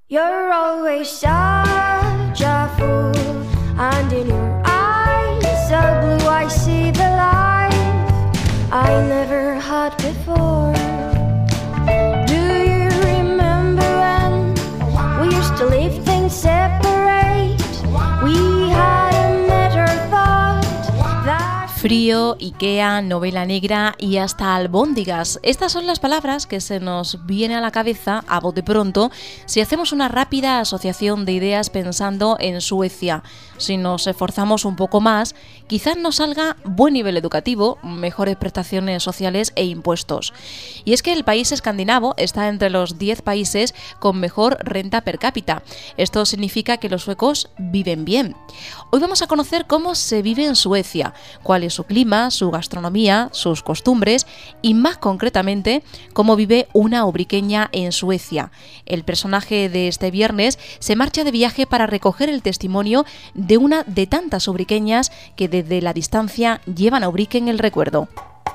You're always such a fool, and in your eyes so blue I see the life I never had before. Do you remember when we used to leave things separate? We hadn't met or thought that... Frío, Ikea, novela negra y hasta albóndigas. Estas son las palabras que se nos vienen a la cabeza a bote pronto si hacemos una rápida asociación de ideas pensando en Suecia. Si nos esforzamos un poco más, quizás nos salga buen nivel educativo, mejores prestaciones sociales e impuestos. Y es que el país escandinavo está entre los 10 países con mejor renta per cápita. Esto significa que los suecos viven bien. Hoy vamos a conocer cómo se vive en Suecia, cuál es su clima, su gastronomía, sus costumbres y más concretamente cómo vive una ubriqueña en Suecia. El personaje de este viernes se marcha de viaje para recoger el testimonio de una de tantas ubriqueñas que desde la distancia llevan a Ubrique en el recuerdo.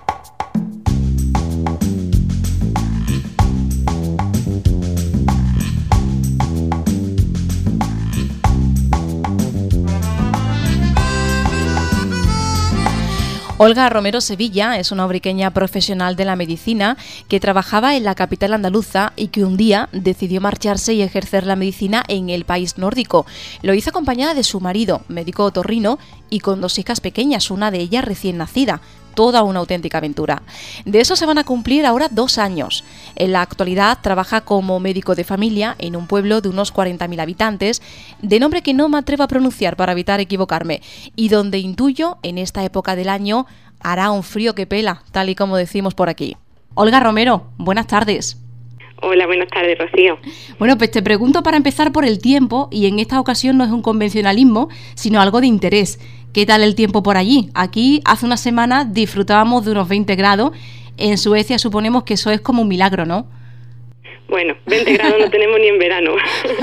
Olga Romero Sevilla es una ubriqueña profesional de la medicina que trabajaba en la capital andaluza y que un día decidió marcharse y ejercer la medicina en el país nórdico. Lo hizo acompañada de su marido, médico otorrino, y con 2 hijas pequeñas, una de ellas recién nacida. Toda una auténtica aventura. De eso se van a cumplir ahora 2 años. En la actualidad trabaja como médico de familia en un pueblo de unos 40.000 habitantes, de nombre que no me atrevo a pronunciar para evitar equivocarme, y donde intuyo en esta época del año hará un frío que pela, tal y como decimos por aquí. Olga Romero, buenas tardes. Hola, buenas tardes, Rocío. Bueno, pues te pregunto para empezar por el tiempo, y en esta ocasión no es un convencionalismo, sino algo de interés. ¿Qué tal el tiempo por allí? Aquí hace una semana disfrutábamos de unos 20 grados. En Suecia suponemos que eso es como un milagro, ¿no? Bueno, 20 grados no tenemos ni en verano.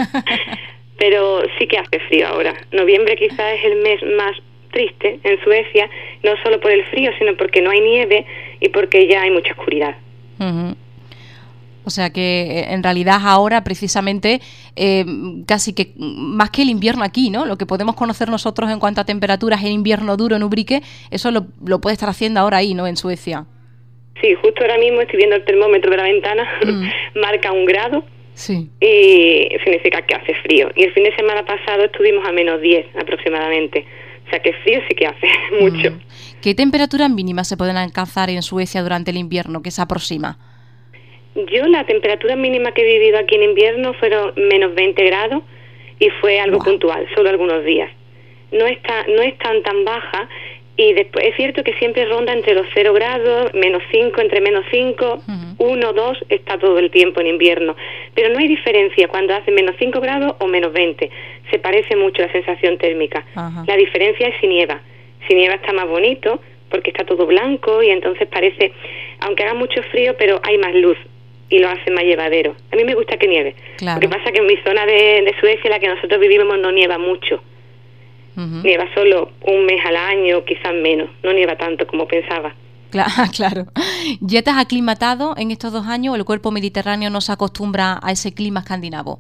Pero sí que hace frío ahora. Noviembre quizás es el mes más triste en Suecia, no solo por el frío, sino porque no hay nieve y porque ya hay mucha oscuridad. Uh-huh. O sea que en realidad ahora precisamente casi que más que el invierno aquí, ¿no? Lo que podemos conocer nosotros en cuanto a temperaturas en invierno duro en Ubrique, eso lo puede estar haciendo ahora ahí, ¿no? En Suecia. Sí, justo ahora mismo estoy viendo el termómetro de la ventana, marca 1 grado. Sí. Y significa que hace frío. Y el fin de semana pasado estuvimos a -10 aproximadamente. O sea que frío sí que hace mucho. ¿Qué temperaturas mínimas se pueden alcanzar en Suecia durante el invierno que se aproxima? Yo la temperatura mínima que he vivido aquí en invierno fueron -20 grados y fue algo puntual, solo algunos días. No es tan baja, y después es cierto que siempre ronda entre los 0 grados, -5, entre -5, 1, 2, está todo el tiempo en invierno. Pero no hay diferencia cuando hace -5 grados o -20. Se parece mucho la sensación térmica. Ajá. La diferencia es si nieva. Si nieva está más bonito porque está todo blanco y entonces parece, aunque haga mucho frío, pero hay más luz y lo hace más llevadero. A mí me gusta que nieve. Claro. Lo que pasa es que en mi zona de Suecia, la que nosotros vivimos, no nieva mucho. Nieva solo un mes al año, quizás menos. No nieva tanto como pensaba. Claro. ¿Ya te has aclimatado en estos 2 años o el cuerpo mediterráneo no se acostumbra a ese clima escandinavo?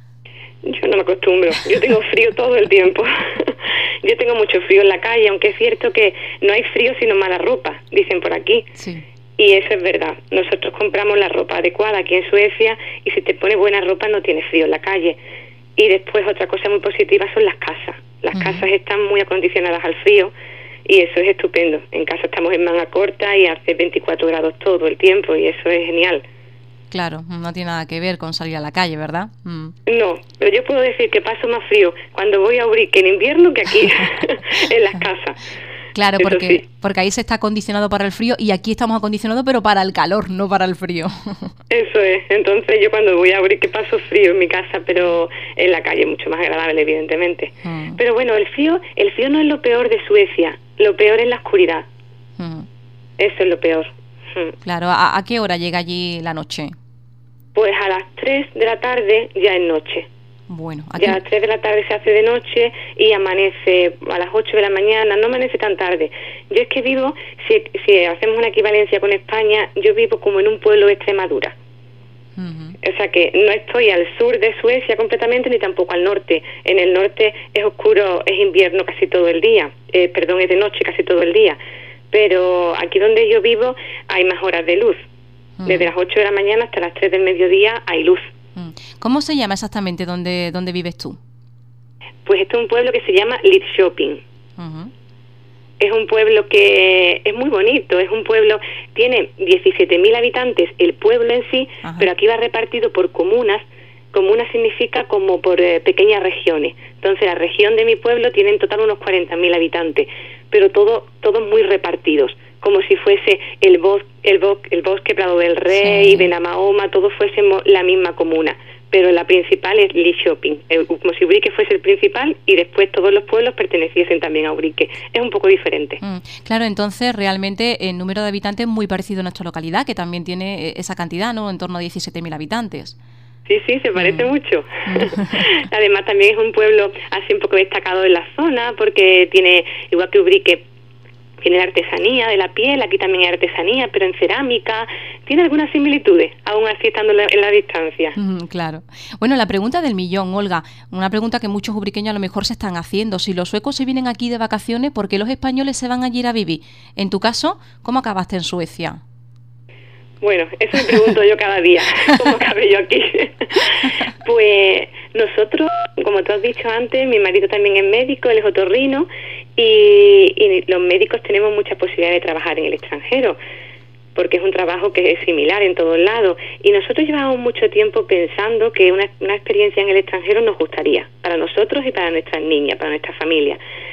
Yo no me acostumbro. Yo tengo frío todo el tiempo. Yo tengo mucho frío en la calle, aunque es cierto que no hay frío sino mala ropa, dicen por aquí. Sí. Y eso es verdad. Nosotros compramos la ropa adecuada aquí en Suecia y si te pones buena ropa no tienes frío en la calle. Y después otra cosa muy positiva son las casas. Las casas están muy acondicionadas al frío y eso es estupendo. En casa estamos en manga corta y hace 24 grados todo el tiempo y eso es genial. Claro, no tiene nada que ver con salir a la calle, ¿verdad? No, pero yo puedo decir que paso más frío cuando voy a Ubrique en invierno que aquí en las casas. Claro, porque ahí se está acondicionado para el frío y aquí estamos acondicionados pero para el calor, no para el frío. Eso es, entonces yo cuando voy a Ubrique paso frío en mi casa, pero en la calle mucho más agradable, evidentemente. Pero bueno, el frío no es lo peor de Suecia, lo peor es la oscuridad. Eso es lo peor. Claro, ¿a qué hora llega allí la noche? Pues a las 3 de la tarde ya es noche. Bueno, aquí... Ya a las 3 de la tarde se hace de noche y amanece a las 8 de la mañana, no amanece tan tarde. Yo es que vivo, si hacemos una equivalencia con España, yo vivo como en un pueblo de Extremadura. O sea que no estoy al sur de Suecia completamente ni tampoco al norte. En el norte es oscuro, es invierno casi todo el día, es de noche casi todo el día. Pero aquí donde yo vivo hay más horas de luz. Desde las 8 de la mañana hasta las 3 del mediodía hay luz. ¿Cómo se llama exactamente donde vives tú? Pues esto es un pueblo que se llama Lidköping. Es un pueblo que es muy bonito, es un pueblo, tiene 17.000 habitantes el pueblo en sí, pero aquí va repartido por comunas. Comunas significa como por pequeñas regiones. Entonces la región de mi pueblo tiene en total unos 40.000 habitantes, pero todos muy repartidos, como si fuese el bosque Prado del Rey, Benamahoma, todos fuésemos la misma comuna. Pero la principal es Lidköping, como si Ubrique fuese el principal y después todos los pueblos perteneciesen también a Ubrique. Es un poco diferente. Claro, entonces realmente el número de habitantes es muy parecido a nuestra localidad, que también tiene esa cantidad, ¿no? En torno a 17.000 habitantes. Sí, se parece mucho. Además también es un pueblo así un poco destacado en la zona, porque tiene, igual que Ubrique, tiene la artesanía de la piel, aquí también hay artesanía, pero en cerámica. Tiene algunas similitudes, aún así estando en la distancia. Claro. Bueno, la pregunta del millón, Olga, una pregunta que muchos ubriqueños a lo mejor se están haciendo. Si los suecos se vienen aquí de vacaciones, ¿por qué los españoles se van allí a vivir? En tu caso, ¿cómo acabaste en Suecia? Bueno, eso me pregunto yo cada día, ¿cómo acabé yo aquí? Pues nosotros, como tú has dicho antes, mi marido también es médico, él es otorrino, y los médicos tenemos mucha posibilidad de trabajar en el extranjero, porque es un trabajo que es similar en todos lados. Y nosotros llevamos mucho tiempo pensando que una experiencia en el extranjero nos gustaría, para nosotros y para nuestras niñas, para nuestra familia.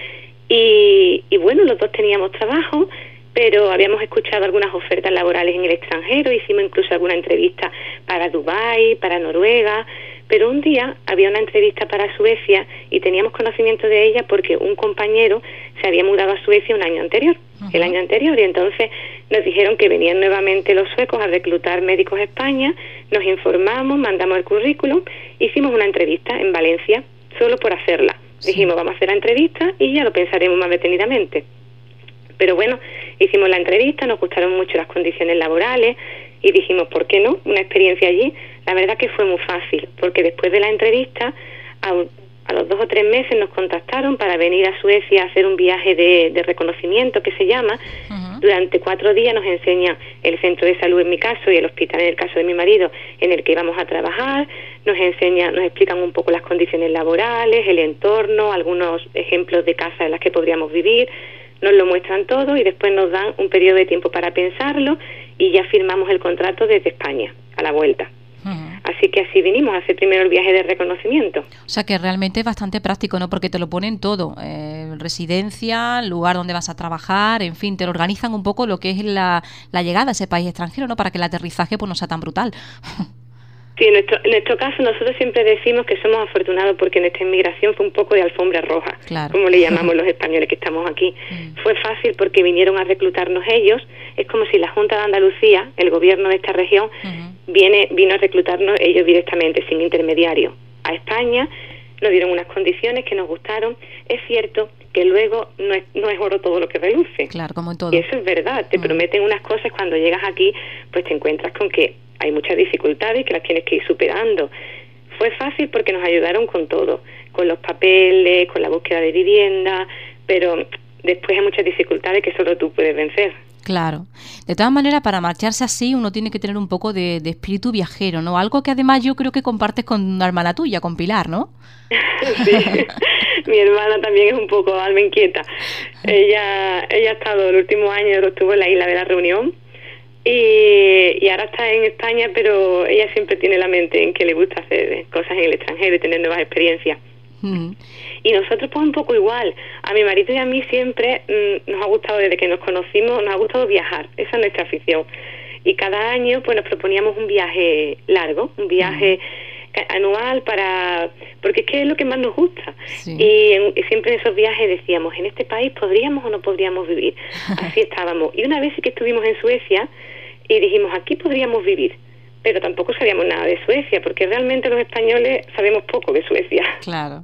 Y bueno, los dos teníamos trabajo, pero habíamos escuchado algunas ofertas laborales en el extranjero, hicimos incluso alguna entrevista para Dubái, para Noruega, pero un día había una entrevista para Suecia y teníamos conocimiento de ella porque un compañero se había mudado a Suecia el año anterior, y entonces nos dijeron que venían nuevamente los suecos a reclutar médicos a España, nos informamos, mandamos el currículum, hicimos una entrevista en Valencia, solo por hacerla. Dijimos, vamos a hacer la entrevista y ya lo pensaremos más detenidamente. Pero bueno, hicimos la entrevista, nos gustaron mucho las condiciones laborales y dijimos, ¿por qué no? Una experiencia allí. La verdad que fue muy fácil, porque después de la entrevista, a los 2 o 3 meses nos contactaron para venir a Suecia a hacer un viaje de reconocimiento, que se llama. Durante 4 días nos enseñan el centro de salud en mi caso y el hospital en el caso de mi marido, en el que íbamos a trabajar. Nos explican un poco las condiciones laborales, el entorno, algunos ejemplos de casas en las que podríamos vivir. Nos lo muestran todo y después nos dan un periodo de tiempo para pensarlo y ya firmamos el contrato desde España, a la vuelta. Así que así vinimos a hacer primero el viaje de reconocimiento. O sea que realmente es bastante práctico, ¿no? Porque te lo ponen todo, residencia, lugar donde vas a trabajar, en fin, te lo organizan un poco lo que es la llegada a ese país extranjero, ¿no? Para que el aterrizaje pues no sea tan brutal. Sí, en nuestro caso nosotros siempre decimos que somos afortunados porque nuestra inmigración fue un poco de alfombra roja, como le llamamos los españoles que estamos aquí. Fue fácil porque vinieron a reclutarnos ellos. Es como si la Junta de Andalucía, el gobierno de esta región, vino a reclutarnos ellos directamente, sin intermediario, a España. Nos dieron unas condiciones que nos gustaron. Es cierto que luego no es oro todo lo que reluce. Claro, como en todo. Y eso es verdad. Te prometen unas cosas, cuando llegas aquí, pues te encuentras con que hay muchas dificultades que las tienes que ir superando. Fue fácil porque nos ayudaron con todo, con los papeles, con la búsqueda de vivienda, pero después hay muchas dificultades que solo tú puedes vencer. Claro. De todas maneras, para marcharse así uno tiene que tener un poco de espíritu viajero, ¿no? Algo que además yo creo que compartes con una hermana tuya, con Pilar, ¿no? Sí, mi hermana también es un poco alma inquieta. Ella ha estado el último año, lo estuvo en la isla de la Reunión, y ahora está en España, pero ella siempre tiene la mente en que le gusta hacer cosas en el extranjero y tener nuevas experiencias. Y nosotros pues un poco igual. A mi marido y a mí siempre nos ha gustado, desde que nos conocimos, nos ha gustado viajar. Esa es nuestra afición. Y cada año pues nos proponíamos un viaje largo, un viaje anual, porque es que es lo que más nos gusta. Y siempre en esos viajes decíamos, ¿en este país podríamos o no podríamos vivir? Así estábamos. Y una vez sí que estuvimos en Suecia y dijimos, aquí podríamos vivir. Pero tampoco sabíamos nada de Suecia, porque realmente los españoles sabemos poco de Suecia. Claro.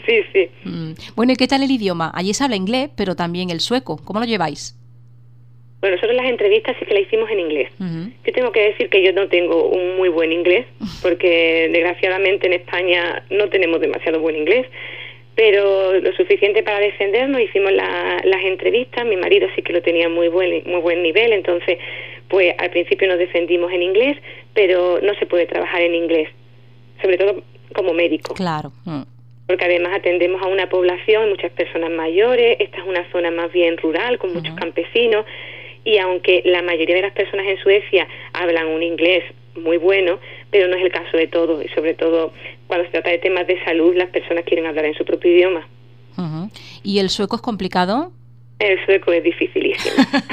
Sí. Bueno, ¿y qué tal el idioma? Allí se habla inglés, pero también el sueco. ¿Cómo lo lleváis? Bueno, nosotros las entrevistas sí que las hicimos en inglés. Yo tengo que decir que yo no tengo un muy buen inglés, porque desgraciadamente en España no tenemos demasiado buen inglés, pero lo suficiente para defendernos. Hicimos las entrevistas. Mi marido sí que lo tenía muy buen nivel, entonces pues al principio nos defendimos en inglés, pero no se puede trabajar en inglés, sobre todo como médico. Claro. Porque además atendemos a una población, muchas personas mayores. Esta es una zona más bien rural, con muchos campesinos, y aunque la mayoría de las personas en Suecia hablan un inglés muy bueno, pero no es el caso de todos, y sobre todo cuando se trata de temas de salud, las personas quieren hablar en su propio idioma. ¿Y el sueco es complicado? El sueco es dificilísimo.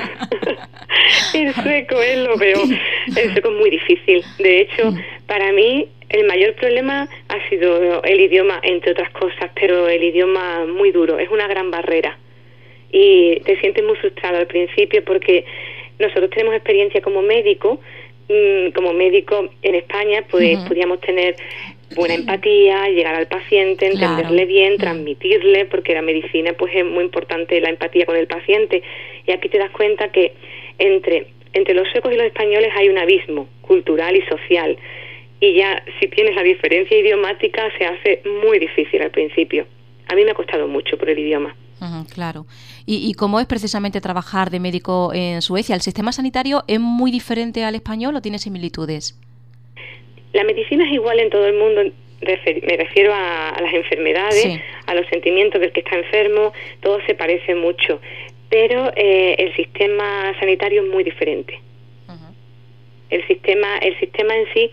El sueco es lo peor. El sueco es muy difícil. De hecho, para mí el mayor problema ha sido el idioma, entre otras cosas, pero el idioma muy duro, es una gran barrera. Y te sientes muy frustrado al principio, porque nosotros tenemos experiencia como médico. Como médico en España, pues podíamos tener buena empatía, llegar al paciente, entenderle bien, transmitirle, porque la medicina pues es muy importante la empatía con el paciente. Y aquí te das cuenta que entre los suecos y los españoles hay un abismo cultural y social, y ya si tienes la diferencia idiomática se hace muy difícil al principio. A mí me ha costado mucho por el idioma. Claro. ¿Y cómo es precisamente trabajar de médico en Suecia? ¿El sistema sanitario es muy diferente al español o tiene similitudes? La medicina es igual en todo el mundo. Me refiero a las enfermedades, a los sentimientos del que está enfermo. Todo se parece mucho, pero el sistema sanitario es muy diferente. El sistema en sí,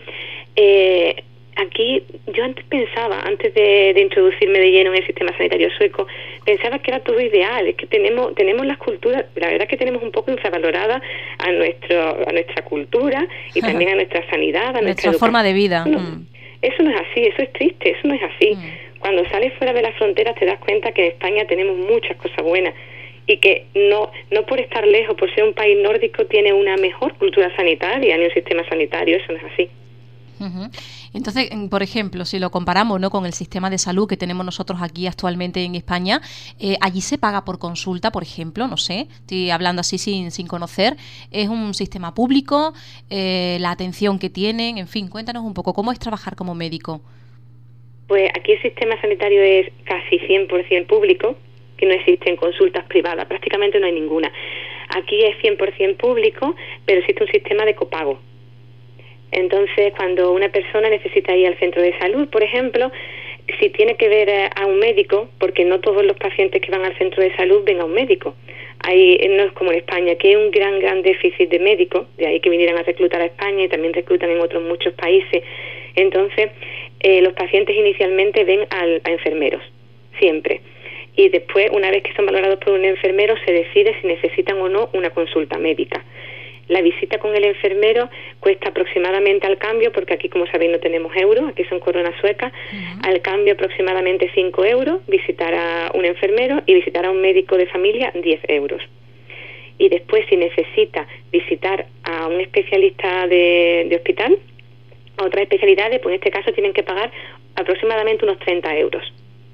aquí yo antes pensaba, antes de introducirme de lleno en el sistema sanitario sueco, pensaba que era todo ideal. Es que tenemos las culturas, la verdad que tenemos un poco infravalorada a nuestra cultura, y también a nuestra sanidad, a nuestra forma de vida. Eso no es así, eso es triste, eso no es así. Cuando sales fuera de las fronteras te das cuenta que en España tenemos muchas cosas buenas, y que no por estar lejos, por ser un país nórdico, tiene una mejor cultura sanitaria ni un sistema sanitario. Eso no es así. Entonces, por ejemplo, si lo comparamos, ¿no?, con el sistema de salud que tenemos nosotros aquí actualmente en España, allí se paga por consulta, por ejemplo, no sé, estoy hablando así sin conocer, es un sistema público, la atención que tienen, en fin, cuéntanos un poco, ¿cómo es trabajar como médico? Pues aquí el sistema sanitario es casi 100% público, que no existen consultas privadas, prácticamente no hay ninguna. Aquí es 100% público, pero existe un sistema de copago. Entonces, cuando una persona necesita ir al centro de salud, por ejemplo, si tiene que ver a un médico, porque no todos los pacientes que van al centro de salud ven a un médico. No es como en España, que hay un gran déficit de médicos, de ahí que vinieran a reclutar a España, y también reclutan en otros muchos países. Entonces, los pacientes inicialmente ven a enfermeros, siempre. Y después, una vez que son valorados por un enfermero, se decide si necesitan o no una consulta médica. La visita con el enfermero cuesta aproximadamente al cambio, porque aquí, como sabéis, no tenemos euros, aquí son coronas suecas, al cambio aproximadamente 5 euros, visitar a un enfermero, y visitar a un médico de familia 10 euros. Y después, si necesita visitar a un especialista de hospital, a otras especialidades, pues en este caso tienen que pagar aproximadamente unos 30 euros.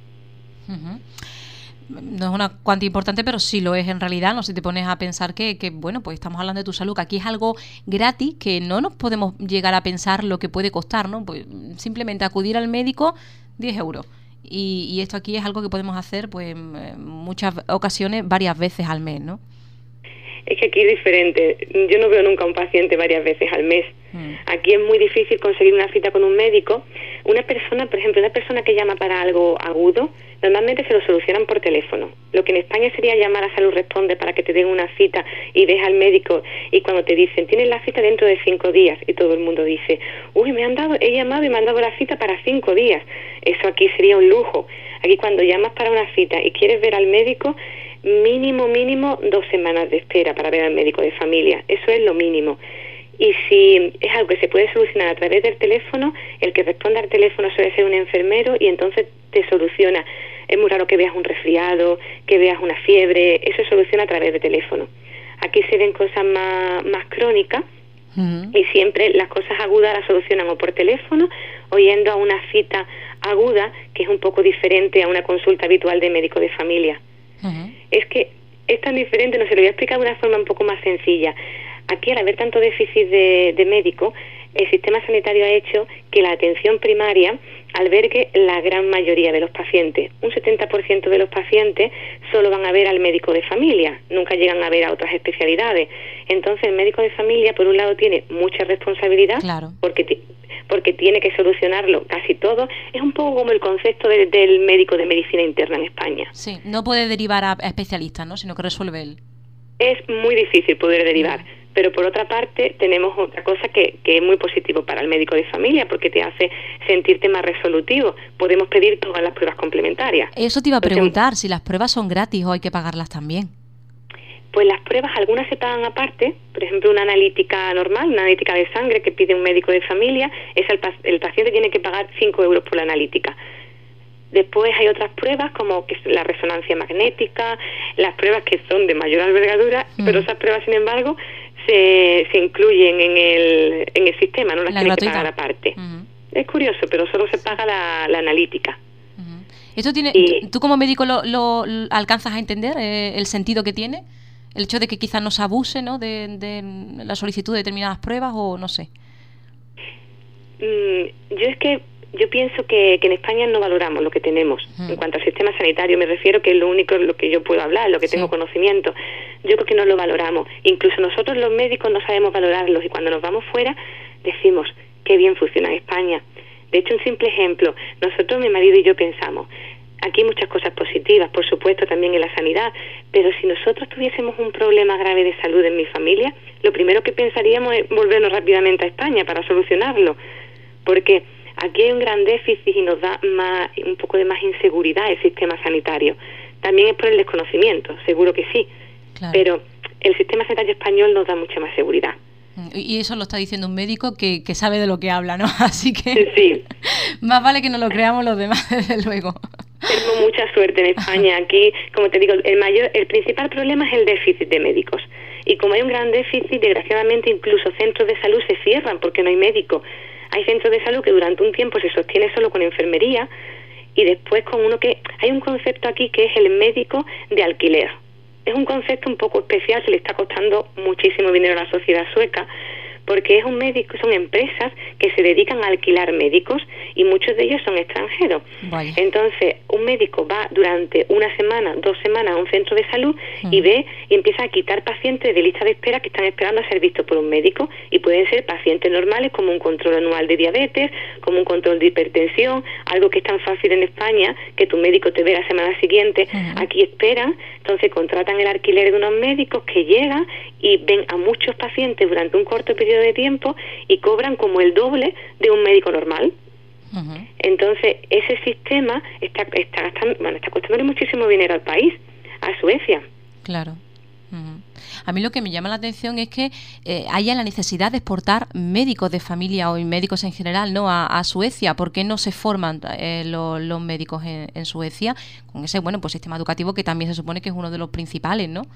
No es una cuantía importante, pero sí lo es en realidad, ¿no? Si te pones a pensar que bueno, pues estamos hablando de tu salud, que aquí es algo gratis, que no nos podemos llegar a pensar lo que puede costar, ¿no? Pues simplemente acudir al médico, 10 euros. Y esto aquí es algo que podemos hacer, pues en muchas ocasiones, varias veces al mes, ¿no? Es que aquí es diferente. Yo no veo nunca a un paciente varias veces al mes. Aquí es muy difícil conseguir una cita con un médico. Una persona, por ejemplo, una persona que llama para algo agudo, normalmente se lo solucionan por teléfono. Lo que en España sería llamar a Salud Responde para que te den una cita y ves al médico, y cuando te dicen, tienes la cita dentro de 5 días, y todo el mundo dice, uy, he llamado y me han dado la cita para 5 días. Eso aquí sería un lujo. Aquí, cuando llamas para una cita y quieres ver al médico, mínimo 2 semanas de espera para ver al médico de familia. Eso es lo mínimo. Y si es algo que se puede solucionar a través del teléfono, el que responde al teléfono suele ser un enfermero, y entonces te soluciona. Es muy raro que veas un resfriado, que veas una fiebre, eso se soluciona a través de teléfono. Aquí se ven cosas más crónicas, y siempre las cosas agudas las solucionan o por teléfono o yendo a una cita aguda, que es un poco diferente a una consulta habitual de médico de familia. Es que es tan diferente, no se lo voy a explicar de una forma un poco más sencilla. Aquí, al haber tanto déficit de médicos, el sistema sanitario ha hecho que la atención primaria albergue la gran mayoría de los pacientes. Un 70% de los pacientes solo van a ver al médico de familia, nunca llegan a ver a otras especialidades. Entonces, el médico de familia, por un lado, tiene mucha responsabilidad, claro, porque tiene que solucionarlo casi todo. Es un poco como el concepto del médico de medicina interna en España. Sí, no puede derivar a especialistas, ¿no? Sino que resuelve él. Es muy difícil poder derivar, pero por otra parte tenemos otra cosa que es muy positivo para el médico de familia, porque te hace sentirte más resolutivo. Podemos pedir todas las pruebas complementarias. Eso te iba a preguntar, si las pruebas son gratis o hay que pagarlas también. Pues las pruebas, algunas se pagan aparte, por ejemplo una analítica normal, una analítica de sangre que pide un médico de familia, el paciente tiene que pagar 5 euros por la analítica. Después hay otras pruebas como que es la resonancia magnética, las pruebas que son de mayor envergadura, pero esas pruebas, sin embargo, se incluyen en el sistema, no las tienes que pagar aparte. Es curioso, pero solo se paga la analítica. ¿Esto tiene, tú como médico lo alcanzas a entender el sentido que tiene? El hecho de que quizás no se abuse, ¿no?, de la solicitud de determinadas pruebas, o no sé. Yo pienso que en España no valoramos lo que tenemos. En cuanto al sistema sanitario, me refiero que es lo único lo que yo puedo hablar, lo que tengo conocimiento. Yo creo que no lo valoramos. Incluso nosotros los médicos no sabemos valorarlos, y cuando nos vamos fuera decimos qué bien funciona en España. De hecho, un simple ejemplo, nosotros, mi marido y yo, pensamos, aquí hay muchas cosas positivas, por supuesto, también en la sanidad, pero si nosotros tuviésemos un problema grave de salud en mi familia, lo primero que pensaríamos es volvernos rápidamente a España para solucionarlo, porque aquí hay un gran déficit y nos da un poco de más inseguridad el sistema sanitario. También es por el desconocimiento, seguro que sí, claro, pero el sistema sanitario español nos da mucha más seguridad. Y eso lo está diciendo un médico que sabe de lo que habla, ¿no? Así que sí, más vale que no lo creamos los demás, desde luego. Tenemos mucha suerte en España. Aquí, como te digo, el principal problema es el déficit de médicos. Y como hay un gran déficit, desgraciadamente incluso centros de salud se cierran porque no hay médico. Hay centros de salud que durante un tiempo se sostiene solo con enfermería, y después con uno que... Hay un concepto aquí que es el médico de alquiler. Es un concepto un poco especial, se le está costando muchísimo dinero a la sociedad sueca, porque es un médico, son empresas que se dedican a alquilar médicos, y muchos de ellos son extranjeros. Vaya. Entonces, un médico va durante una semana, 2 semanas a un centro de salud y ve y empieza a quitar pacientes de lista de espera que están esperando a ser vistos por un médico, y pueden ser pacientes normales como un control anual de diabetes, como un control de hipertensión, algo que es tan fácil en España que tu médico te ve la semana siguiente. Aquí esperan, entonces contratan el alquiler de unos médicos que llegan y ven a muchos pacientes durante un corto periodo de tiempo y cobran como el doble de un médico normal. Entonces ese sistema está costándole muchísimo dinero al país, a Suecia. Claro. A mí lo que me llama la atención es que haya la necesidad de exportar médicos de familia o médicos en general, ¿no?, a Suecia. ¿Por qué no se forman los médicos en Suecia con ese sistema educativo que también se supone que es uno de los principales, ¿no?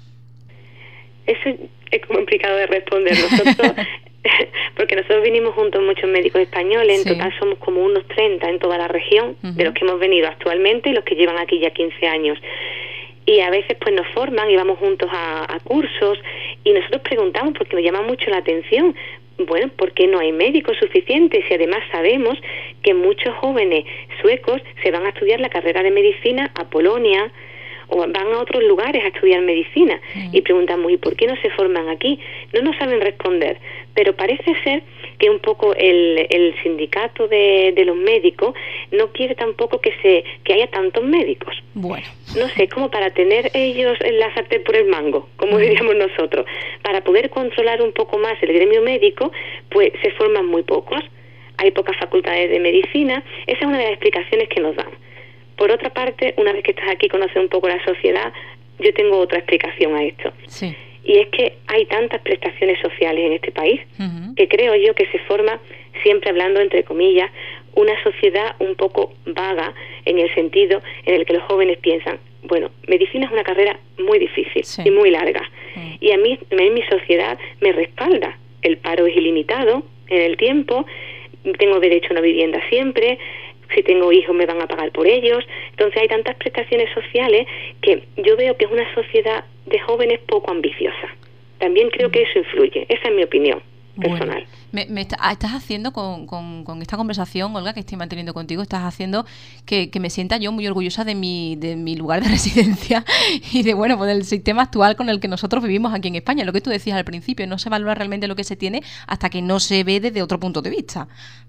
Eso es complicado de responder. Nosotros, porque nosotros vinimos juntos muchos médicos españoles, en total somos como unos 30 en toda la región, de los que hemos venido actualmente y los que llevan aquí ya 15 años. Y a veces pues nos forman y vamos juntos a cursos, y nosotros preguntamos porque nos llama mucho la atención. Bueno, ¿por qué no hay médicos suficientes? Y además sabemos que muchos jóvenes suecos se van a estudiar la carrera de medicina a Polonia, o van a otros lugares a estudiar medicina, y preguntamos, ¿y por qué no se forman aquí? No nos saben responder, pero parece ser que un poco el sindicato de los médicos no quiere tampoco que haya tantos médicos. Bueno. No sé, como para tener ellos la sartén por el mango, como diríamos nosotros. Para poder controlar un poco más el gremio médico, pues se forman muy pocos. Hay pocas facultades de medicina. Esa es una de las explicaciones que nos dan. Por otra parte, una vez que estás aquí y conoces un poco la sociedad, yo tengo otra explicación a esto. Sí. Y es que hay tantas prestaciones sociales en este país que creo yo que se forma, siempre hablando entre comillas, una sociedad un poco vaga, en el sentido en el que los jóvenes piensan, bueno, medicina es una carrera muy difícil y muy larga. Y a mí en mi sociedad me respalda. El paro es ilimitado en el tiempo, tengo derecho a una vivienda siempre, si tengo hijos me van a pagar por ellos, Entonces hay tantas prestaciones sociales que yo veo que es una sociedad de jóvenes poco ambiciosa. También creo que eso influye, esa es mi opinión personal. Bueno, estás haciendo con esta conversación, Olga, que estoy manteniendo contigo, estás haciendo que me sienta yo muy orgullosa de mi lugar de residencia y de, bueno, pues del sistema actual con el que nosotros vivimos aquí en España. Lo que tú decías al principio, no se valora realmente lo que se tiene hasta que no se ve desde otro punto de vista.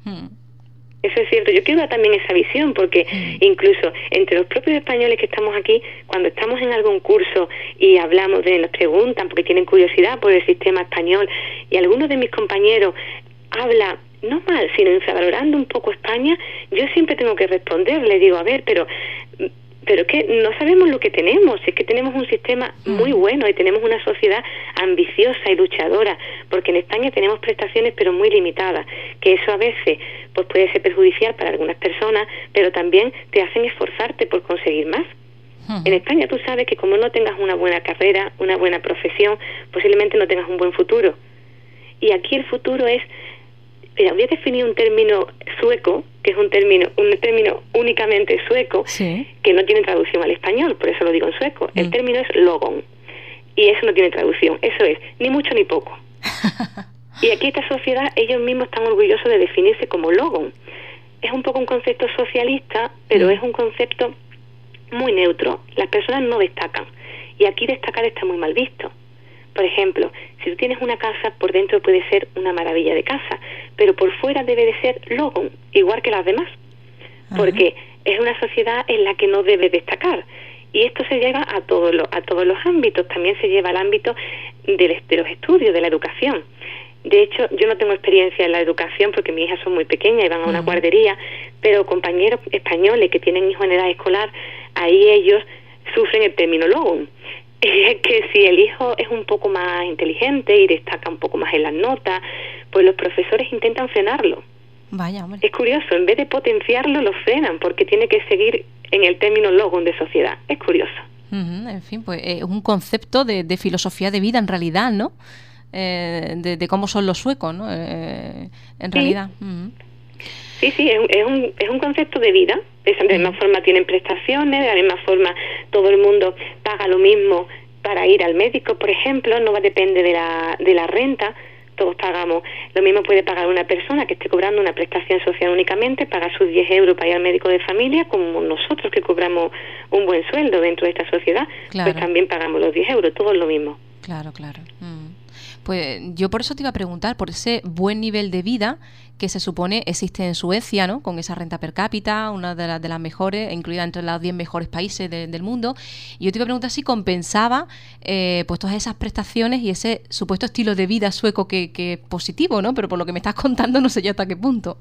Eso es cierto, yo quiero dar también esa visión, porque incluso entre los propios españoles que estamos aquí, cuando estamos en algún curso y nos preguntan porque tienen curiosidad por el sistema español, y algunos de mis compañeros habla no mal, sino infravalorando un poco España, yo siempre tengo que responder, le digo, a ver, pero que no sabemos lo que tenemos, es que tenemos un sistema muy bueno y tenemos una sociedad ambiciosa y luchadora, porque en España tenemos prestaciones pero muy limitadas, que eso a veces pues puede ser perjudicial para algunas personas, pero también te hacen esforzarte por conseguir más. En España tú sabes que como no tengas una buena carrera, una buena profesión, posiblemente no tengas un buen futuro. Y aquí el futuro es, voy a definir un término sueco, que es un término únicamente sueco, sí, que no tiene traducción al español, por eso lo digo en sueco. El término es logon, y eso no tiene traducción, eso es ni mucho ni poco. Y aquí esta sociedad, ellos mismos están orgullosos de definirse como logon. Es un poco un concepto socialista, pero es un concepto muy neutro. Las personas no destacan, y aquí destacar está muy mal visto. Por ejemplo, si tú tienes una casa, por dentro puede ser una maravilla de casa, pero por fuera debe de ser logon, igual que las demás, porque es una sociedad en la que no debe destacar. Y esto se lleva a todos los ámbitos, también se lleva al ámbito de los estudios, de la educación. De hecho, yo no tengo experiencia en la educación porque mis hijas son muy pequeñas y van a una guardería, pero compañeros españoles que tienen hijos en edad escolar, ahí ellos sufren el término logon. Y es que si el hijo es un poco más inteligente y destaca un poco más en las notas, pues los profesores intentan frenarlo. Vaya, hombre. Es curioso, en vez de potenciarlo, lo frenan porque tiene que seguir en el término logon de sociedad. Es curioso. En fin, pues es un concepto de filosofía de vida en realidad, ¿no? De cómo son los suecos, ¿no? En realidad. Sí, es un concepto de vida. De la misma forma tienen prestaciones, de la misma forma todo el mundo paga lo mismo para ir al médico, por ejemplo, no depende de la renta, todos pagamos, lo mismo puede pagar una persona que esté cobrando una prestación social únicamente, paga sus 10 euros para ir al médico de familia, como nosotros que cobramos un buen sueldo dentro de esta sociedad, claro, pues también pagamos los 10 euros, todo es lo mismo. Claro. Pues yo por eso te iba a preguntar, por ese buen nivel de vida que se supone existe en Suecia, ¿no? Con esa renta per cápita, una de las mejores, incluida entre los 10 mejores países del mundo. Y yo te iba a preguntar si compensaba pues todas esas prestaciones y ese supuesto estilo de vida sueco que es positivo, ¿no? Pero por lo que me estás contando no sé ya hasta qué punto.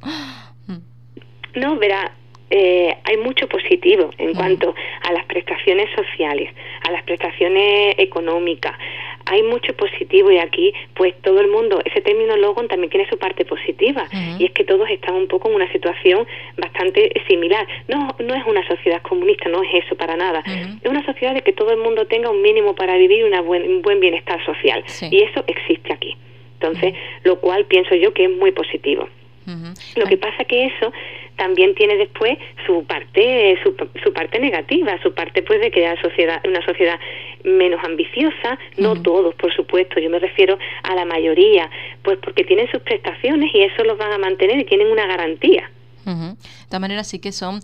No, verá, hay mucho positivo en cuanto a las prestaciones sociales, a las prestaciones económicas. Hay mucho positivo y aquí, pues todo el mundo, ese término logon también tiene su parte positiva y es que todos están un poco en una situación bastante similar. No es una sociedad comunista, no es eso para nada. Es una sociedad de que todo el mundo tenga un mínimo para vivir un buen bienestar social. Sí. Y eso existe aquí. Entonces, lo cual pienso yo que es muy positivo. Lo que pasa que eso también tiene después su parte negativa, su parte pues de crear una sociedad menos ambiciosa, no todos por supuesto, yo me refiero a la mayoría, pues porque tienen sus prestaciones y eso los van a mantener y tienen una garantía. De todas maneras sí que son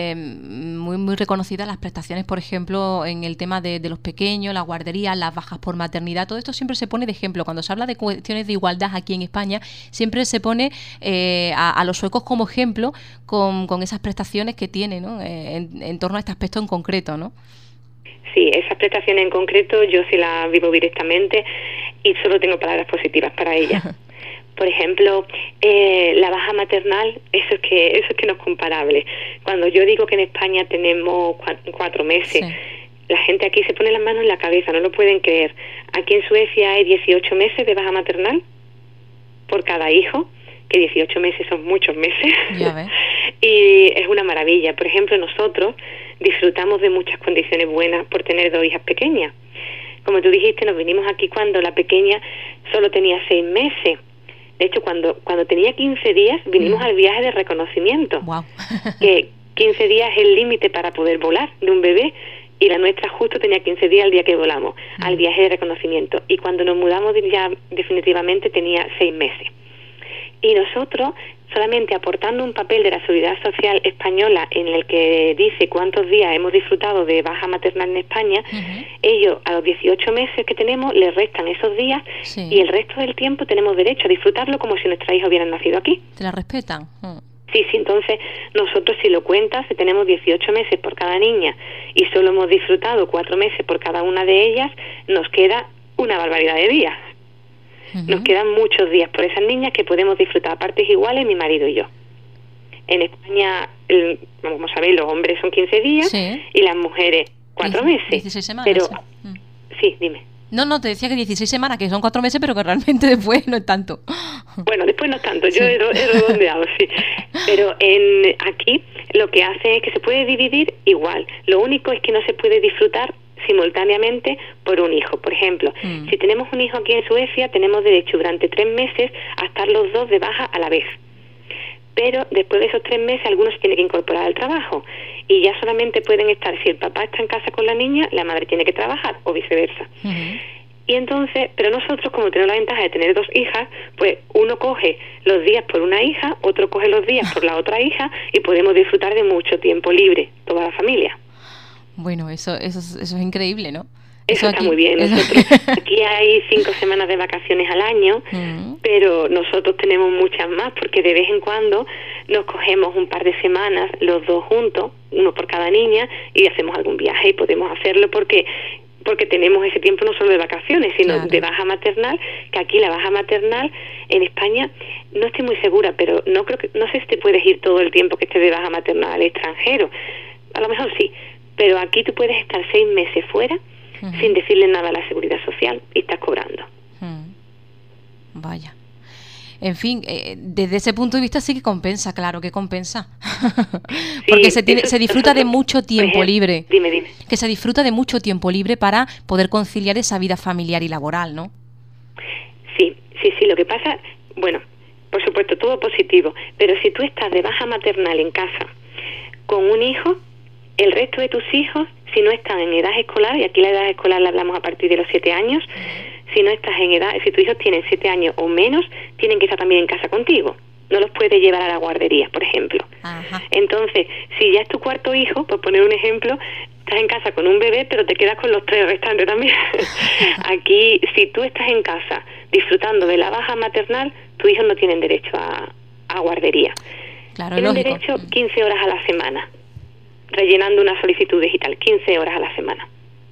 muy reconocidas las prestaciones, por ejemplo, en el tema de los pequeños, las guarderías, las bajas por maternidad, todo esto siempre se pone de ejemplo. Cuando se habla de cuestiones de igualdad aquí en España, siempre se pone a los suecos como ejemplo con esas prestaciones que tienen, ¿no? En torno a este aspecto en concreto, ¿no? Sí, esas prestaciones en concreto yo sí las vivo directamente y solo tengo palabras positivas para ellas. Por ejemplo, la baja maternal, eso es que no es comparable. Cuando yo digo que en España tenemos 4 meses, sí, la gente aquí se pone las manos en la cabeza, no lo pueden creer. Aquí en Suecia hay 18 meses de baja maternal por cada hijo, que 18 meses son muchos meses. Ya ves. Y es una maravilla. Por ejemplo, nosotros disfrutamos de muchas condiciones buenas por tener 2 hijas pequeñas. Como tú dijiste, nos vinimos aquí cuando la pequeña solo tenía 6 meses. De hecho, cuando tenía 15 días, vinimos al viaje de reconocimiento. Wow. que 15 días es el límite para poder volar de un bebé, y la nuestra justo tenía 15 días el día que volamos, al viaje de reconocimiento. Y cuando nos mudamos ya definitivamente tenía 6 meses. Y nosotros, solamente aportando un papel de la Seguridad Social Española en el que dice cuántos días hemos disfrutado de baja maternal en España, ellos a los 18 meses que tenemos les restan esos días, y el resto del tiempo tenemos derecho a disfrutarlo como si nuestros hijos hubieran nacido aquí. ¿Te la respetan? Sí, entonces nosotros, si lo cuentas, si tenemos 18 meses por cada niña y solo hemos disfrutado 4 meses por cada una de ellas, nos queda una barbaridad de días. Nos quedan muchos días por esas niñas que podemos disfrutar a partes iguales, mi marido y yo. En España, como sabéis, los hombres son 15 días y las mujeres 4 meses. 16 semanas. Pero, sí, dime. No, te decía que 16 semanas, que son 4 meses, pero que realmente después no es tanto. Bueno, después no es tanto, yo he redondeado, sí. Pero aquí lo que hace es que se puede dividir igual. Lo único es que no se puede disfrutar simultáneamente por un hijo. Por ejemplo, si tenemos un hijo aquí en Suecia, tenemos derecho durante 3 meses a estar los dos de baja a la vez. Pero después de esos 3 meses algunos se tiene que incorporar al trabajo, y ya solamente pueden estar, si el papá está en casa con la niña, la madre tiene que trabajar, o viceversa. Y entonces, pero nosotros, como tenemos la ventaja de tener 2 hijas, pues uno coge los días por una hija, otro coge los días por la otra hija, y podemos disfrutar de mucho tiempo libre, toda la familia. Bueno, eso es increíble, ¿no? Eso está muy bien. Nosotros, aquí hay 5 semanas de vacaciones al año, pero nosotros tenemos muchas más, porque de vez en cuando nos cogemos un par de semanas los dos juntos, uno por cada niña, y hacemos algún viaje, y podemos hacerlo porque tenemos ese tiempo no solo de vacaciones, sino de baja maternal, que aquí la baja maternal en España, no estoy muy segura, pero no sé si te puedes ir todo el tiempo que estés de baja maternal al extranjero. A lo mejor sí, pero aquí tú puedes estar 6 meses fuera sin decirle nada a la Seguridad Social y estás cobrando. Vaya. En fin, desde ese punto de vista sí que compensa, claro que compensa. Porque se disfruta de mucho tiempo libre. Dime. Que se disfruta de mucho tiempo libre para poder conciliar esa vida familiar y laboral, ¿no? Sí. Lo que pasa, bueno, por supuesto, todo positivo. Pero si tú estás de baja maternal en casa con un hijo, el resto de tus hijos, si no están en edad escolar, y aquí la edad escolar la hablamos a partir de los 7 años, si no estás en edad, si tus hijos tienen 7 años o menos, tienen que estar también en casa contigo. No los puedes llevar a la guardería, por ejemplo. Entonces, si ya es tu 4.º hijo, por poner un ejemplo, estás en casa con un bebé, pero te quedas con los 3 restantes también. Aquí, si tú estás en casa disfrutando de la baja maternal, tus hijos no tienen derecho a guardería. Claro, tienen lógico. derecho 15 horas a la semana, rellenando una solicitud digital, 15 horas a la semana.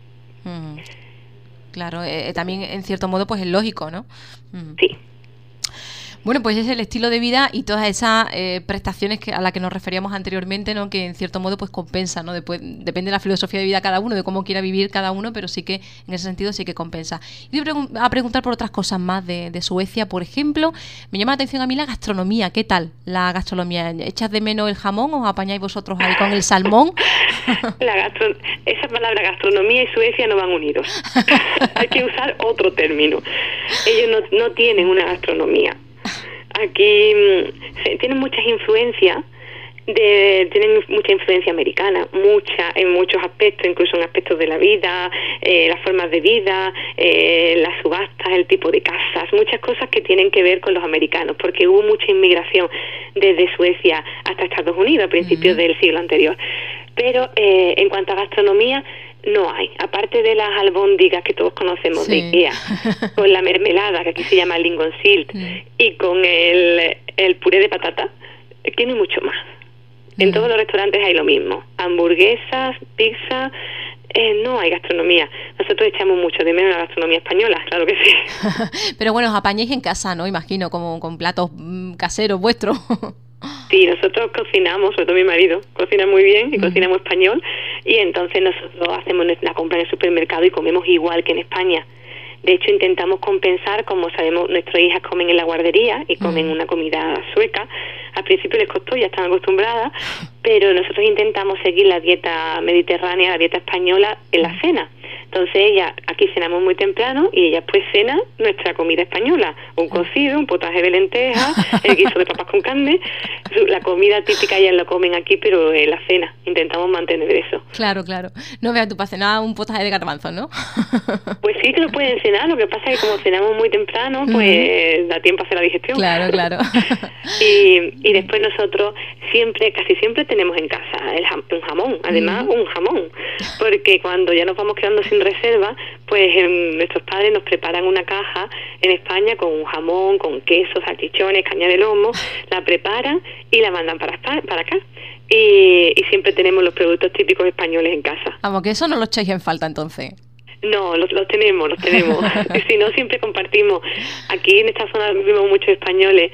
Claro, también en cierto modo pues es lógico, ¿no? Sí. Bueno, pues es el estilo de vida y todas esas prestaciones a las que nos referíamos anteriormente, ¿no? Que en cierto modo pues compensa, ¿no? Después, depende de la filosofía de vida de cada uno, de cómo quiera vivir cada uno, pero sí que en ese sentido sí que compensa. Y voy a preguntar por otras cosas más de Suecia, por ejemplo. Me llama la atención a mí la gastronomía. ¿Qué tal la gastronomía? ¿Echas de menos el jamón o os apañáis vosotros ahí con el salmón? Esa palabra gastronomía y Suecia no van unidos. Hay que usar otro término. Ellos no tienen una gastronomía. Aquí tienen muchas influencias, tienen mucha influencia americana, en muchos aspectos, incluso en aspectos de la vida, las formas de vida, las subastas, el tipo de casas, muchas cosas que tienen que ver con los americanos, porque hubo mucha inmigración desde Suecia hasta Estados Unidos a principios del siglo anterior. Pero en cuanto a gastronomía, no hay. Aparte de las albóndigas que todos conocemos de IKEA, con la mermelada, que aquí se llama lingonsylt, y con el puré de patata, tiene mucho más. En todos los restaurantes hay lo mismo. Hamburguesas, pizza, no hay gastronomía. Nosotros echamos mucho de menos la gastronomía española, claro que sí. Pero bueno, os apañáis en casa, ¿no? Imagino, como con platos caseros vuestros. Sí, nosotros cocinamos, sobre todo mi marido, cocina muy bien y cocina muy español, y entonces nosotros hacemos la compra en el supermercado y comemos igual que en España. De hecho, intentamos compensar, como sabemos, nuestras hijas comen en la guardería y comen una comida sueca. Al principio les costó, ya están acostumbradas, pero nosotros intentamos seguir la dieta mediterránea, la dieta española en la cena. Entonces aquí cenamos muy temprano y ella pues cena nuestra comida española, un cocido, un potaje de lentejas, el guiso de papas con carne, la comida típica ellas lo comen aquí, pero en la cena intentamos mantener eso. Claro. No veas tú para cenar un potaje de garbanzos, ¿no? Pues sí que lo pueden cenar, lo que pasa es que como cenamos muy temprano, pues da tiempo a hacer la digestión. Claro. Y después nosotros casi siempre tenemos en casa un jamón, además un jamón, porque cuando ya nos vamos quedando sin reserva, pues nuestros padres nos preparan una caja en España con un jamón, con queso, salchichones, caña de lomo, la preparan y la mandan para acá. Y siempre tenemos los productos típicos españoles en casa. Vamos, que eso no lo echáis en falta entonces. No, los tenemos. Si no, siempre compartimos. Aquí en esta zona vivimos muchos españoles,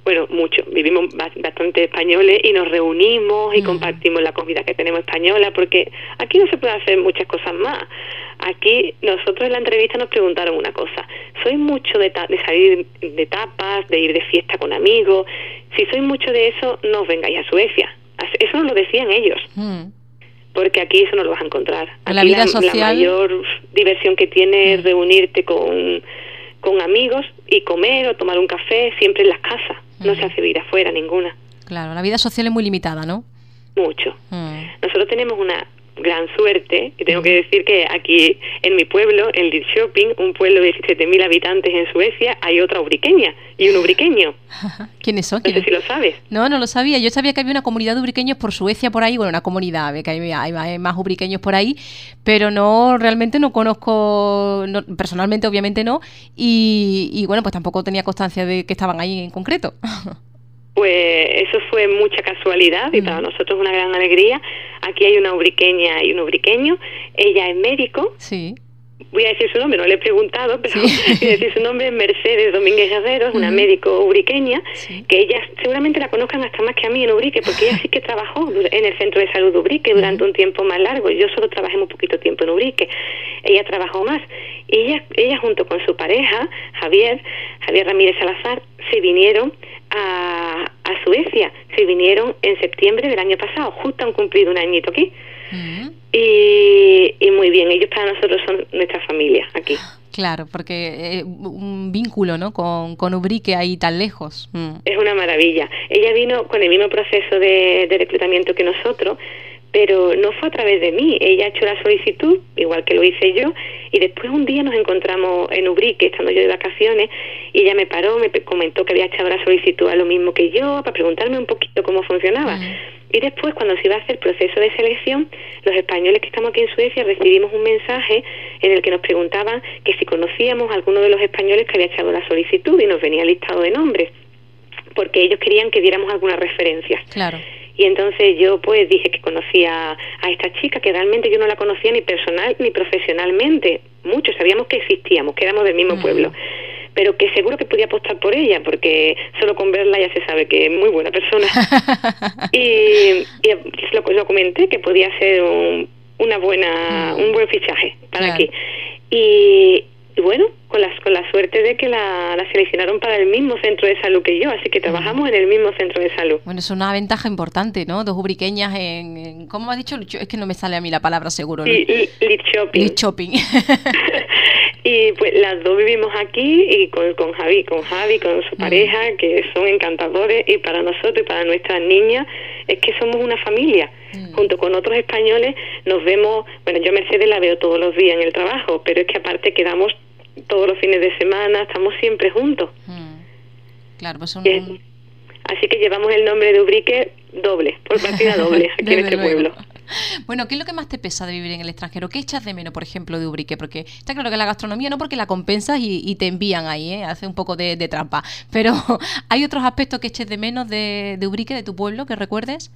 vivimos bastante españoles y nos reunimos y compartimos la comida que tenemos española, porque aquí no se puede hacer muchas cosas más. Aquí nosotros en la entrevista nos preguntaron una cosa: ¿sois mucho de salir de tapas, de ir de fiesta con amigos? Si sois mucho de eso, no os vengáis a Suecia. Eso nos lo decían ellos. Porque aquí eso no lo vas a encontrar. Aquí la vida social... la mayor diversión que tiene es reunirte con amigos y comer o tomar un café siempre en las casas. No se hace vida afuera ninguna. Claro, la vida social es muy limitada, ¿no? Mucho. Nosotros tenemos una gran suerte, y tengo que decir que aquí en mi pueblo, en Lidköping, un pueblo de 17.000 habitantes en Suecia, hay otra ubriqueña y un ubriqueño. ¿Quiénes son? No sé si lo sabes. No lo sabía. Yo sabía que había una comunidad de ubriqueños por Suecia por ahí, una comunidad, que hay más ubriqueños por ahí, pero realmente no conozco, personalmente obviamente no, y bueno, pues tampoco tenía constancia de que estaban ahí en concreto. Pues eso fue mucha casualidad y para nosotros una gran alegría. Aquí hay una ubriqueña y un ubriqueño. Ella es médico. Sí. Voy a decir su nombre, no le he preguntado, pero voy a decir su nombre: Mercedes Domínguez Guerrero, es una médico ubriqueña, que ella seguramente la conozcan hasta más que a mí en Ubrique, porque ella sí que trabajó en el Centro de Salud de Ubrique durante un tiempo más largo. Yo solo trabajé muy poquito tiempo en Ubrique, ella trabajó más. Y ella junto con su pareja, Javier Ramírez Salazar, se vinieron a Suecia. Se vinieron en septiembre del año pasado, justo han cumplido un añito aquí. Y muy bien, ellos para nosotros son nuestra familia aquí. Claro, porque un vínculo, ¿no?, con Ubrique ahí tan lejos. Es una maravilla. Ella vino con el mismo proceso de reclutamiento que nosotros, pero no fue a través de mí. Ella ha hecho la solicitud, igual que lo hice yo, y después un día nos encontramos en Ubrique, estando yo de vacaciones, y ella me paró, me comentó que había echado la solicitud a lo mismo que yo, para preguntarme un poquito cómo funcionaba. Y después, cuando se iba a hacer el proceso de selección, los españoles que estamos aquí en Suecia recibimos un mensaje en el que nos preguntaban que si conocíamos a alguno de los españoles que había echado la solicitud, y nos venía listado de nombres, porque ellos querían que diéramos algunas referencias. Claro. Y entonces yo pues dije que conocía a esta chica, que realmente yo no la conocía ni personal ni profesionalmente. Muchos sabíamos que existíamos, que éramos del mismo pueblo, pero que seguro que podía apostar por ella, porque solo con verla ya se sabe que es muy buena persona. y lo comenté, que podía ser un buen fichaje para aquí. Y bueno, con la suerte de que la seleccionaron para el mismo centro de salud que yo, así que trabajamos en el mismo centro de salud. Bueno, es una ventaja importante, ¿no? Dos ubriqueñas ¿cómo has dicho? Es que no me sale a mí la palabra seguro, ¿no? Lidköping. Y pues las dos vivimos aquí, y con Javi, con su pareja, que son encantadores, y para nosotros y para nuestras niñas es que somos una familia. Junto con otros españoles nos vemos, bueno, yo a Mercedes la veo todos los días en el trabajo, pero es que aparte quedamos todos los fines de semana, estamos siempre juntos. Claro, pues así que llevamos el nombre de Ubrique doble, por partida doble, aquí en este pueblo. Bueno, ¿qué es lo que más te pesa de vivir en el extranjero? ¿Qué echas de menos, por ejemplo, de Ubrique? Porque está claro que la gastronomía no, porque la compensas y te envían ahí, hace un poco de trampa. Pero ¿hay otros aspectos que eches de menos de Ubrique, de tu pueblo, que recuerdes?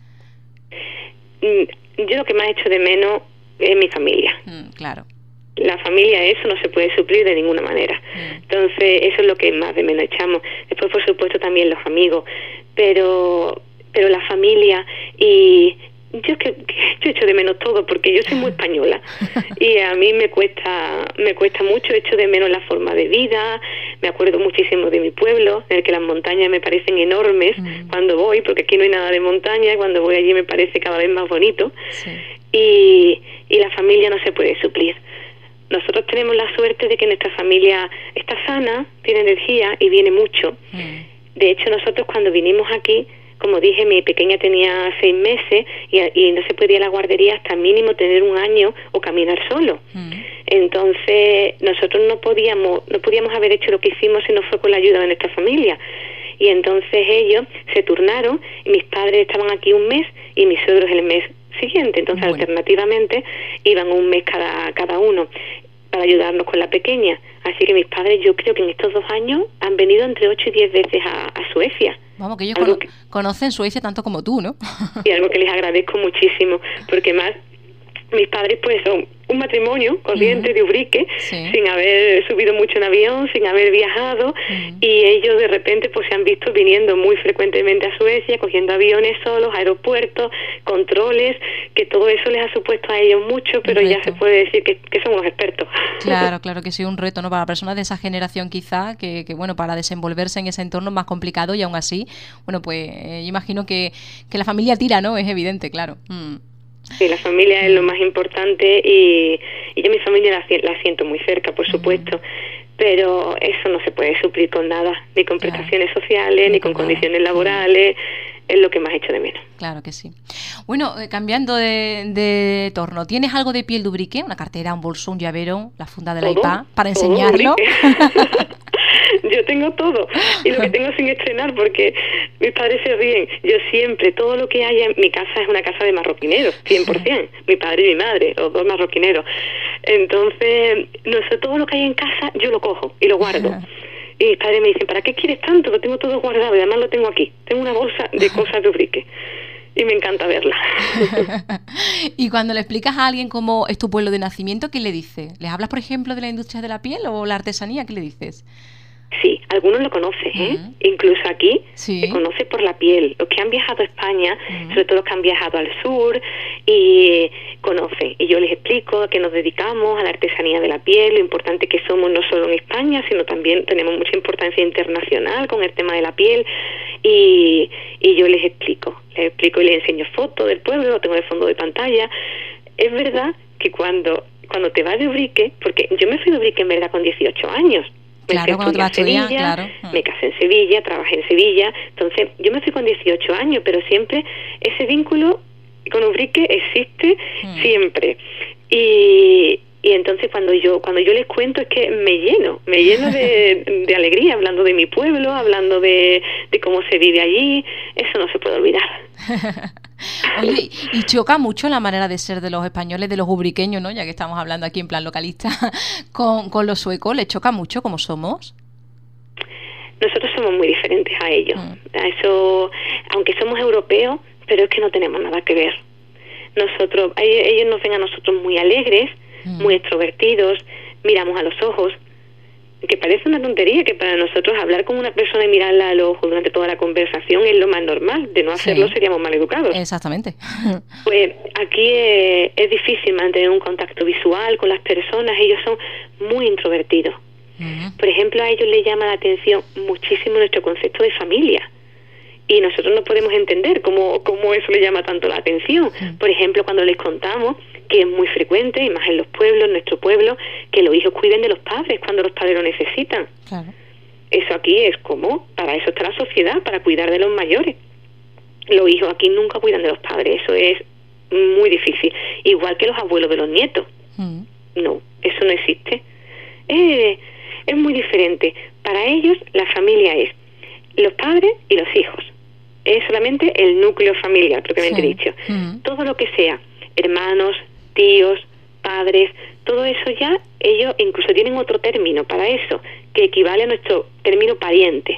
Yo lo que más echo de menos es mi familia. Claro. La familia, eso no se puede suplir de ninguna manera. Entonces, eso es lo que más de menos echamos. Después, por supuesto, también los amigos. Pero la familia, y yo echo de menos todo, porque yo soy muy española y a mí me cuesta mucho. Echo de menos la forma de vida. Me acuerdo muchísimo de mi pueblo, en el que las montañas me parecen enormes cuando voy, porque aquí no hay nada de montaña. Cuando voy allí me parece cada vez más bonito. Y la familia no se puede suplir. nosotros tenemos la suerte de que nuestra familia está sana, tiene energía y viene mucho. De hecho, nosotros cuando vinimos aquí, como dije, mi pequeña tenía 6 meses y no se podía ir a la guardería hasta mínimo tener 1 año o caminar solo. Entonces, nosotros no podíamos haber hecho lo que hicimos si no fue con la ayuda de nuestra familia. Y entonces ellos se turnaron y mis padres estaban aquí 1 mes y mis suegros el mes siguiente. Entonces, alternativamente, iban 1 mes cada uno para ayudarnos con la pequeña. Así que mis padres, yo creo que en estos 2 años han venido entre 8 y 10 veces a Suecia. Vamos, que ellos conocen Suecia tanto como tú, ¿no? Y algo que les agradezco muchísimo, porque más mis padres pues son un matrimonio corriente de Ubrique, sin haber subido mucho en avión, sin haber viajado, y ellos de repente pues se han visto viniendo muy frecuentemente a Suecia, cogiendo aviones solos, aeropuertos, controles, que todo eso les ha supuesto a ellos mucho, pero ya se puede decir que son unos expertos. Claro que sí, un reto, ¿no? Para personas de esa generación quizá, que bueno, para desenvolverse en ese entorno es más complicado, y aún así, bueno, pues yo imagino que la familia tira, ¿no? Es evidente, claro. Sí, la familia es lo más importante y yo mi familia la siento muy cerca, por supuesto, pero eso no se puede suplir con nada, ni con prestaciones sociales, ni con condiciones laborales, es lo que más echo de menos. Claro que sí. Bueno, cambiando de torno, ¿tienes algo de piel de Ubrique? ¿Una cartera, un bolso, un llavero, la funda de la IPA, para enseñarlo? Yo tengo todo, y lo que tengo sin estrenar, porque mis padres se ríen. Yo siempre, todo lo que haya en mi casa es una casa de marroquineros, 100%. Mi padre y mi madre, los 2 marroquineros. Entonces, no sé, todo lo que hay en casa yo lo cojo y lo guardo. Y mis padres me dicen, ¿para qué quieres tanto? Lo tengo todo guardado y además lo tengo aquí. Tengo una bolsa de cosas de Ubrique y me encanta verla. Y cuando le explicas a alguien cómo es tu pueblo de nacimiento, ¿qué le dices? ¿Les hablas, por ejemplo, de la industria de la piel o la artesanía? ¿Qué le dices? Sí, algunos lo conocen, ¿eh? Incluso aquí se conoce por la piel. Los que han viajado a España, sobre todo los que han viajado al sur, y conocen. Y yo les explico a qué nos dedicamos, a la artesanía de la piel, lo importante que somos no solo en España, sino también tenemos mucha importancia internacional con el tema de la piel. Y yo les explico y les enseño fotos del pueblo, lo tengo de fondo de pantalla. Es verdad que cuando te vas de Ubrique, porque yo me fui de Ubrique en verdad con 18 años, Claro, cuando te vas a estudiar, claro. Me casé en Sevilla, trabajé en Sevilla, entonces yo me fui con 18 años, pero siempre ese vínculo con Ubrique existe siempre. Y entonces cuando yo les cuento es que me lleno de alegría, hablando de mi pueblo, hablando de cómo se vive allí, eso no se puede olvidar. Oye, y choca mucho la manera de ser de los españoles, de los ubriqueños, ¿no? Ya que estamos hablando aquí en plan localista, con los suecos, ¿les choca mucho como somos? Nosotros somos muy diferentes a ellos. Eso, aunque somos europeos, pero es que no tenemos nada que ver. Ellos nos ven a nosotros muy alegres, muy extrovertidos, miramos a los ojos, que parece una tontería, que para nosotros hablar con una persona y mirarla a los ojos durante toda la conversación es lo más normal. De no hacerlo seríamos mal educados. Exactamente. Pues aquí es difícil mantener un contacto visual con las personas, ellos son muy introvertidos. Por ejemplo, a ellos les llama la atención muchísimo nuestro concepto de familia. Y nosotros no podemos entender cómo eso le llama tanto la atención. Por ejemplo, cuando les contamos que es muy frecuente, y más en los pueblos, en nuestro pueblo, que los hijos cuiden de los padres cuando los padres lo necesitan. Claro. Eso aquí es como, para eso está la sociedad, para cuidar de los mayores. Los hijos aquí nunca cuidan de los padres, eso es muy difícil. Igual que los abuelos de los nietos. No, eso no existe. Es muy diferente. Para ellos la familia es los padres y los hijos. Es solamente el núcleo familiar, propiamente dicho. Todo lo que sea, hermanos, tíos, padres, todo eso ya, ellos incluso tienen otro término para eso, que equivale a nuestro término pariente.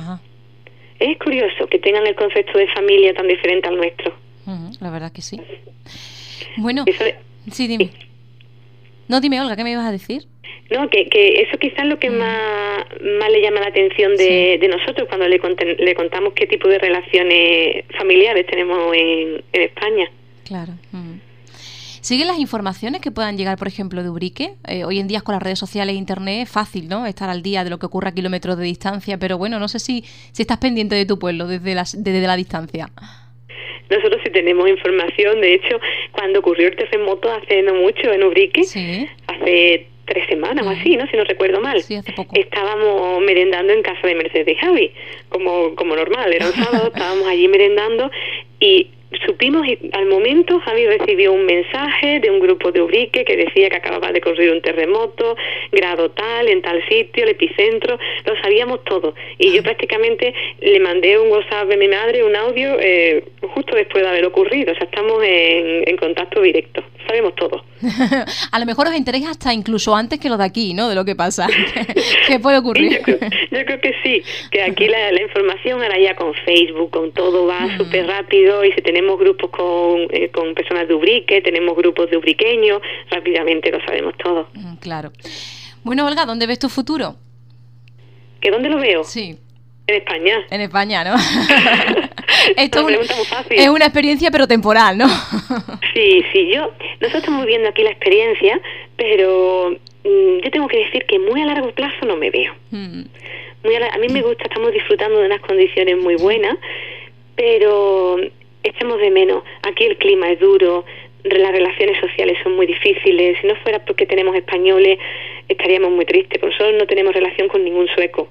Es curioso que tengan el concepto de familia tan diferente al nuestro. La verdad que sí. Bueno, sí, dime. No, dime, Olga, ¿qué me ibas a decir? No, que eso quizás es lo que más le llama la atención de nosotros cuando le contamos qué tipo de relaciones familiares tenemos en España. Claro. ¿Siguen las informaciones que puedan llegar, por ejemplo, de Ubrique? Hoy en día con las redes sociales e internet es fácil, ¿no? Estar al día de lo que ocurre a kilómetros de distancia, pero bueno, no sé si estás pendiente de tu pueblo desde la distancia. Nosotros sí tenemos información. De hecho, cuando ocurrió el terremoto hace no mucho en Ubrique, hace 3 semanas o así, ¿no? Si no recuerdo mal. Sí, hace poco. Estábamos merendando en casa de Mercedes y Javi, como normal, era un sábado, estábamos allí merendando y supimos, al momento Javi recibió un mensaje de un grupo de Ubrique que decía que acababa de ocurrir un terremoto, grado tal, en tal sitio, el epicentro, lo sabíamos todo. Y yo prácticamente le mandé un WhatsApp de mi madre, un audio, justo después de haber ocurrido. O sea, estamos en contacto directo, sabemos todo. A lo mejor os enteréis hasta incluso antes que los de aquí, ¿no? De lo que pasa. ¿Qué puede ocurrir? Yo creo que sí, que aquí la información ahora ya con Facebook, con todo va súper rápido, y si tenemos grupos con personas de Ubrique, tenemos grupos de ubriqueños, rápidamente lo sabemos todo. Claro. Bueno, Olga, ¿dónde ves tu futuro? ¿Que dónde lo veo? Sí. En España. En España, ¿no? Esto es es una experiencia pero temporal, ¿no? Sí, nosotros estamos viviendo aquí la experiencia, pero yo tengo que decir que muy a largo plazo no me veo. A mí me gusta, estamos disfrutando de unas condiciones muy buenas, pero echamos de menos. Aquí el clima es duro, las relaciones sociales son muy difíciles. Si no fuera porque tenemos españoles, estaríamos muy tristes. Nosotros no tenemos relación con ningún sueco.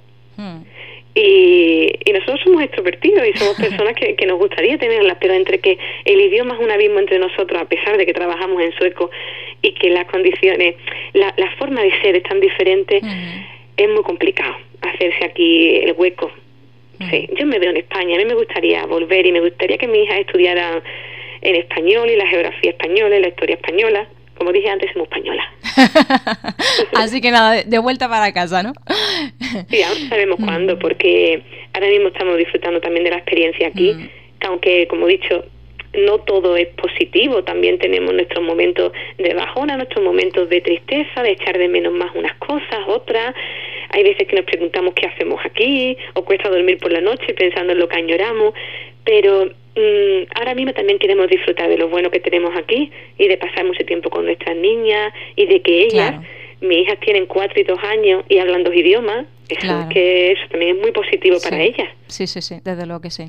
Y nosotros somos extrovertidos y somos personas que nos gustaría tenerlas, pero entre que el idioma es un abismo entre nosotros, a pesar de que trabajamos en sueco, y que las condiciones, la forma de ser es tan diferente, es muy complicado hacerse aquí el hueco. Sí, yo me veo en España, a mí me gustaría volver y me gustaría que mi hija estudiara en español y la geografía española y la historia española. Como dije antes, somos españolas. Así que nada, de vuelta para casa, ¿no? Sí, aún no sabemos cuándo, porque ahora mismo estamos disfrutando también de la experiencia aquí, que aunque, como he dicho, no todo es positivo, también tenemos nuestros momentos de bajona, nuestros momentos de tristeza, de echar de menos más unas cosas, otras. Hay veces que nos preguntamos qué hacemos aquí, o cuesta dormir por la noche pensando en lo que añoramos, pero ahora mismo también queremos disfrutar de lo bueno que tenemos aquí y de pasar mucho tiempo con nuestras niñas y de que ellas, mis hijas tienen 4 y 2 años y hablan 2 idiomas, eso, que eso también es muy positivo para ellas. Sí, desde luego que sí.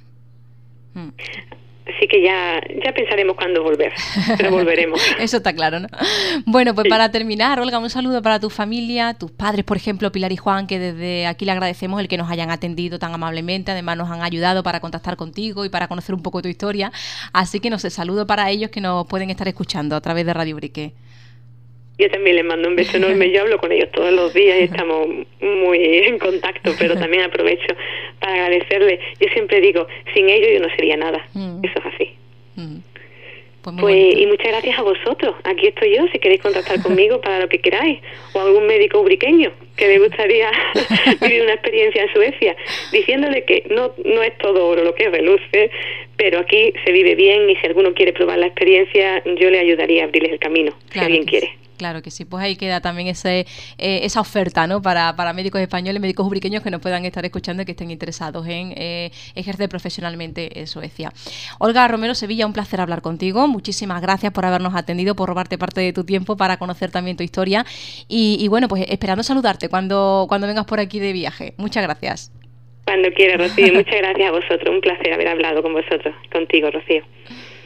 Así que ya pensaremos cuándo volver, pero volveremos. Eso está claro, ¿no? Bueno, pues para terminar, Olga, un saludo para tu familia, tus padres, por ejemplo, Pilar y Juan, que desde aquí le agradecemos el que nos hayan atendido tan amablemente, además nos han ayudado para contactar contigo y para conocer un poco tu historia, así que no sé, saludo para ellos que nos pueden estar escuchando a través de Radio Ubrique. Yo también les mando un beso enorme, yo hablo con ellos todos los días y estamos muy en contacto, pero también aprovecho para agradecerles. Yo siempre digo, sin ellos yo no sería nada, eso es así. Pues y muchas gracias a vosotros, aquí estoy yo, si queréis contactar conmigo para lo que queráis, o algún médico ubriqueño que le gustaría vivir una experiencia en Suecia, diciéndole que no es todo oro lo que reluce, pero aquí se vive bien y si alguno quiere probar la experiencia, yo le ayudaría a abrirles el camino, si alguien quiere. Claro que sí, pues ahí queda también esa oferta, ¿no? Para médicos españoles, médicos ubriqueños que nos puedan estar escuchando y que estén interesados en ejercer profesionalmente en Suecia. Olga Romero Sevilla, un placer hablar contigo. Muchísimas gracias por habernos atendido, por robarte parte de tu tiempo para conocer también tu historia. Y bueno, pues esperando saludarte cuando vengas por aquí de viaje. Muchas gracias. Cuando quiera, Rocío. Muchas gracias a vosotros. Un placer haber hablado con vosotros, contigo, Rocío.